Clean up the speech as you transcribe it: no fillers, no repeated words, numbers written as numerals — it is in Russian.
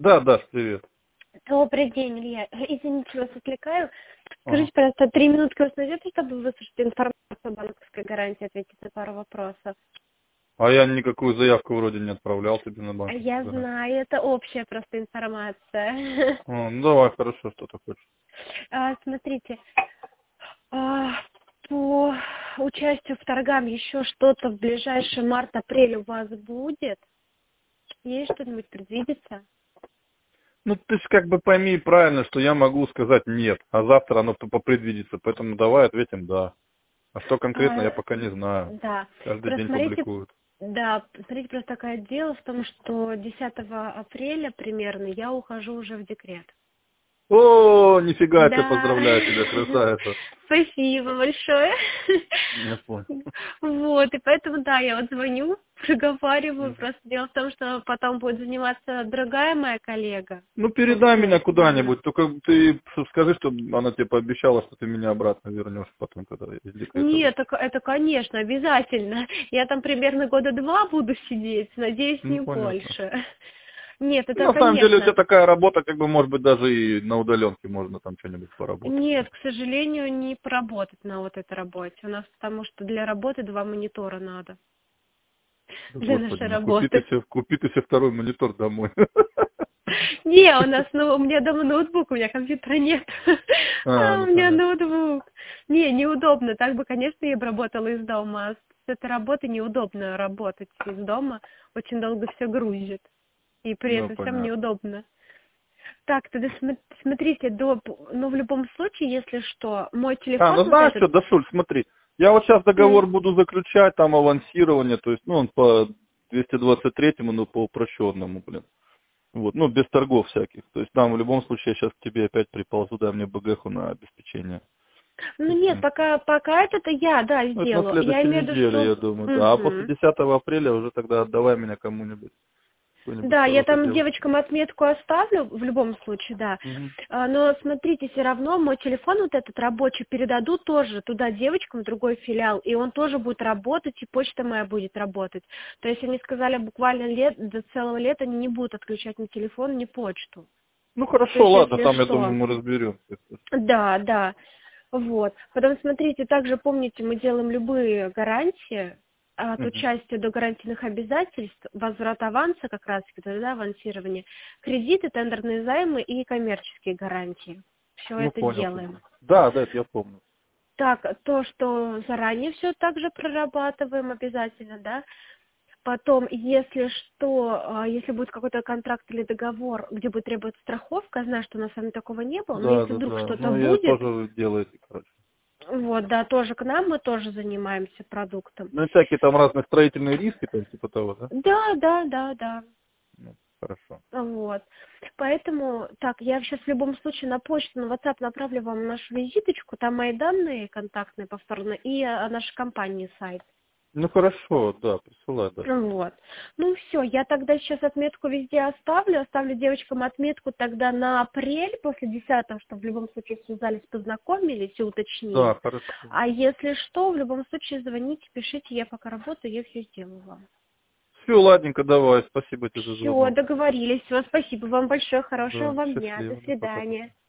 Да, Даш, привет. Добрый день, Илья. Извините, вас отвлекаю. Ага. Скажите, пожалуйста, 3 минутки у вас найдется, чтобы выслушать информацию о банковской гарантии, ответить на пару вопросов? А я никакую заявку вроде не отправлял тебе на банковскую Я гарантию. знаю, это общая просто информация. Ну давай, хорошо, что ты хочешь. Смотрите, по участию в торгам еще что-то в ближайший март-апрель у вас будет? Есть что-нибудь предвидится? Ну ты ж как бы пойми правильно, что я могу сказать нет, а завтра оно попредвидится, поэтому давай ответим да. А что конкретно, я пока не знаю. Да. Каждый Просто день смотрите, публикуют. да, смотрите, просто такое дело в том, что 10 апреля примерно я ухожу уже в декрет. О, нифига себе, Да. поздравляю тебя, красавица. Спасибо большое. Я понял. Вот, и поэтому, да, я вот звоню, проговариваю. Мгм. Просто дело в том, что потом будет заниматься другая моя коллега. Ну передай меня Вот. куда-нибудь, только ты скажи, что она тебе пообещала, что ты меня обратно вернешь потом, когда я из декрета выйду. Нет, это, конечно, обязательно. Я там примерно года 2 буду сидеть, надеюсь, Ну не понятно. больше. Нет, это, На самом деле у тебя конечно. такая работа, как бы, может быть, даже и на удаленке можно там что-нибудь поработать. Нет, к сожалению, не поработать на вот этой работе. У нас потому что для работы 2 монитора надо. Да, Для господи, нашей ну работы. купи ты себе второй монитор домой. Не, у нас, ну, у меня дома ноутбук, у меня компьютера нет. А, У ну меня понятно. ноутбук. Не, неудобно. Так бы, конечно, я бы работала из дома. А с этой работы неудобно работать из дома. Очень долго все грузит. И при Ну этом всем понятно. неудобно. Так, тогда смотрите, ну, в любом случае, если что, мой А, телефон ну вот знаешь этот. что, Дашуль, смотри. Я вот сейчас договор буду заключать, там авансирование, то есть, ну, он по 223-му, но по упрощенному, блин. Вот, ну, без торгов всяких. То есть там в любом случае я сейчас к тебе опять приползу, дай мне БГХу на обеспечение. Ну нет, Этим. пока это я, да, Ну, это на сделаю. Я следующей имею в виду, неделе, что... я думаю, да. А после Мгм. 10 апреля уже тогда отдавай меня кому-нибудь. Кто-нибудь Да, я хороший там делает. девочкам отметку оставлю, в любом случае, да. Мгм. Но смотрите, все равно мой телефон вот этот рабочий передадут тоже туда девочкам, в другой филиал, и он тоже будет работать, и почта моя будет работать. То есть они сказали, буквально до целого лета они не будут отключать ни телефон, ни почту. Ну То хорошо, есть ладно, если там я думаю что. мы разберемся. Да, да. Вот. Потом, смотрите, также помните, мы делаем любые гарантии от Мгм. участия до гарантийных обязательств, возврат аванса как раз, да, авансирование, кредиты, тендерные займы и коммерческие гарантии. Все Ну это понял делаем. тебя. Да, да, это я помню. Так, то, что заранее все также прорабатываем обязательно, да. Потом, если что, если будет какой-то контракт или договор, где будет требоваться страховка, я знаю, что у нас с вами такого не было, но Да, если да, вдруг да. что-то Ну я будет, тоже делаете, короче. вот, да, тоже к нам, мы тоже занимаемся продуктом. Ну и всякие там разные строительные риски, там типа того, да? Да, да, да, да. Ну, хорошо. Вот. Поэтому, так, я сейчас в любом случае на почту, на WhatsApp направлю вам нашу визиточку, там мои данные контактные повторно и о нашей компании сайт. Ну хорошо, да, присылай, да. Вот. Ну все, я тогда сейчас отметку везде оставлю девочкам отметку тогда на апрель, после 10-го, чтобы в любом случае связались, познакомились и Да, уточнили. хорошо. А если что, в любом случае звоните, пишите, я пока работаю, я все сделаю вам. Все, ладненько, давай. Спасибо тебе за Все, звонок. договорились. Все, спасибо вам большое, хорошего Да, вам дня. До счастливо. Да, пока-пока. свидания.